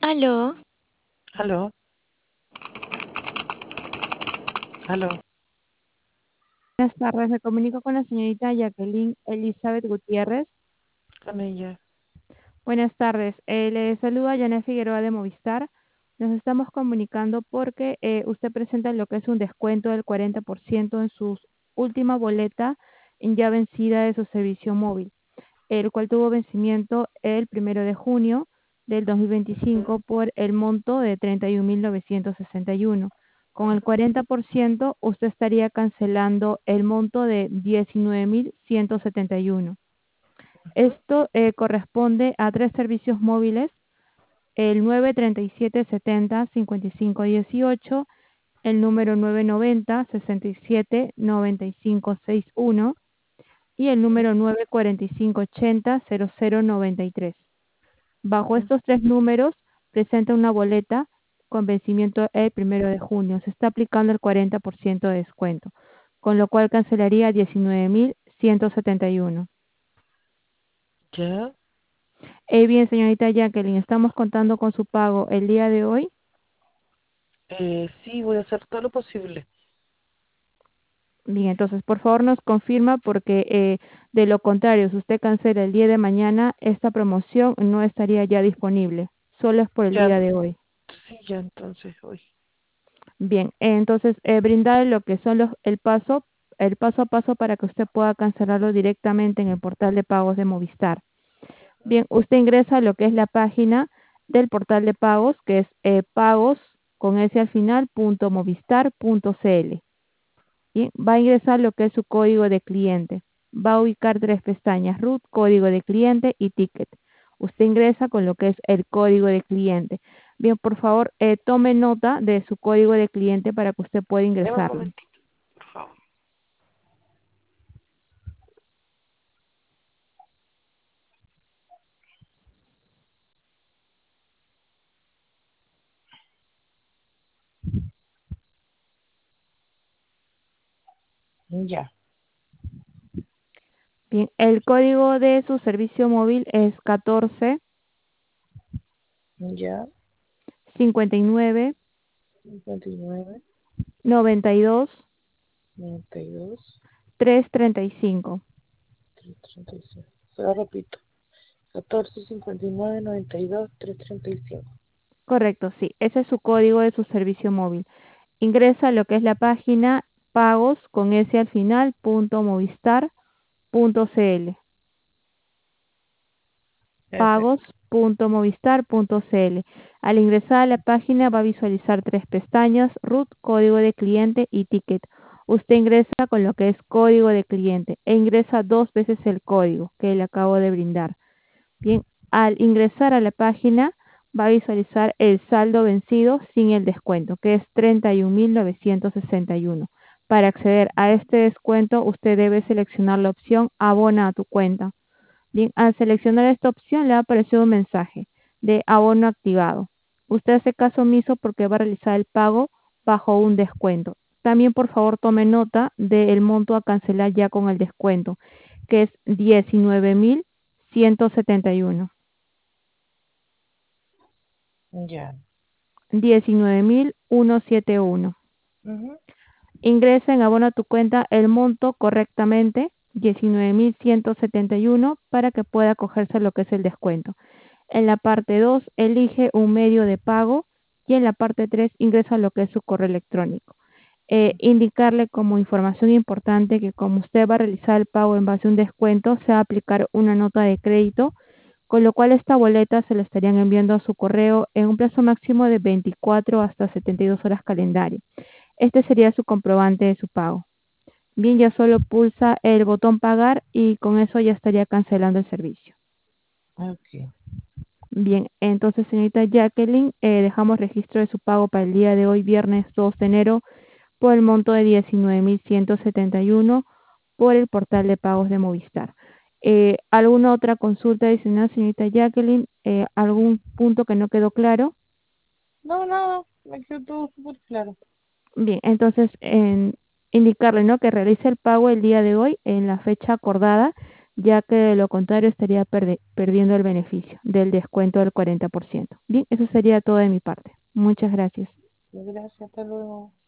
Aló, Aló, aló, Buenas tardes, me comunico con la señorita Jacqueline Elizabeth Gutiérrez. con ella. Buenas tardes, le saluda Janet Figueroa de Movistar. Nos estamos comunicando porque usted presenta lo que es un descuento del 40% en su última boleta ya vencida de su servicio móvil, el cual tuvo vencimiento el 1 de junio del 2025 por el monto de 31.961. Con el 40%, usted estaría cancelando el monto de 19.171. Esto corresponde a tres servicios móviles: el 93770-5518, el número 990-679561 y el número 94580-0093. Bajo Ujú. estos tres números presenta una boleta con vencimiento el 1 de junio. Se está aplicando el 40% de descuento, con lo cual cancelaría 19.171. ¿Ya? Bien, señorita Jacqueline, estamos contando con su pago el día de hoy. Sí, voy a hacer todo lo posible. Bien, entonces por favor nos confirma porque de lo contrario, si usted cancela el día de mañana, esta promoción no estaría ya disponible. Solo es por el Ya, día de hoy. sí, ya entonces hoy. Bien, entonces brindar lo que son el paso a paso para que usted pueda cancelarlo directamente en el portal de pagos de Movistar. Bien, usted ingresa a lo que es la página del portal de pagos, que es pagos con s al final punto movistar.cl. Bien, va a ingresar lo que es su código de cliente. Va a ubicar tres pestañas: root, código de cliente y ticket. Usted ingresa con lo que es el código de cliente. Bien, por favor, tome nota de su código de cliente para que usted pueda Deme un ingresarlo. momentito, por favor. Ya, Bien, el código de su servicio móvil es 14 ya, 59 59, 92 92, 335. 335. Se lo repito. 14, 59, 92, 335. Correcto, sí, ese es su código de su servicio móvil. Ingresa a lo que es la página pagos con s al final punto movistar.cl. Perfecto. pagos.movistar.cl. Al ingresar a la página va a visualizar tres pestañas: root, código de cliente y ticket. Usted ingresa con lo que es código de cliente e ingresa dos veces el código que le acabo de brindar. Bien, al ingresar a la página va a visualizar el saldo vencido sin el descuento, que es 31.961. Para acceder a este descuento, usted debe seleccionar la opción abona a tu cuenta. Bien, al seleccionar esta opción le ha aparecido un mensaje de abono activado. Usted hace caso omiso porque va a realizar el pago bajo un descuento. También por favor tome nota del monto a cancelar ya con el descuento, que es 19.171. Ya. 19.171. Ujú. Ingresa en abono a tu cuenta el monto correctamente, 19.171, para que pueda cogerse lo que es el descuento. En la parte 2 elige un medio de pago y en la parte 3 ingresa lo que es su correo electrónico. Indicarle como información importante que como usted va a realizar el pago en base a un descuento, se va a aplicar una nota de crédito, con lo cual esta boleta se la estarían enviando a su correo en un plazo máximo de 24 hasta 72 horas calendario. Este sería su comprobante de su pago. Bien, ya solo pulsa el botón pagar y con eso ya estaría cancelando el servicio. Ok. Bien, entonces señorita Jacqueline, dejamos registro de su pago para el día de hoy, viernes 2 de enero, por el monto de 19.171 por el portal de pagos de Movistar. ¿Alguna otra consulta adicional, señorita Jacqueline? ¿Algún punto que no quedó claro? No, nada, me quedó todo súper claro. Bien, entonces indicarle, ¿no?, que realice el pago el día de hoy en la fecha acordada, ya que de lo contrario estaría perdiendo el beneficio del descuento del 40%. Bien, eso sería todo de mi parte. Muchas gracias. Gracias, hasta luego.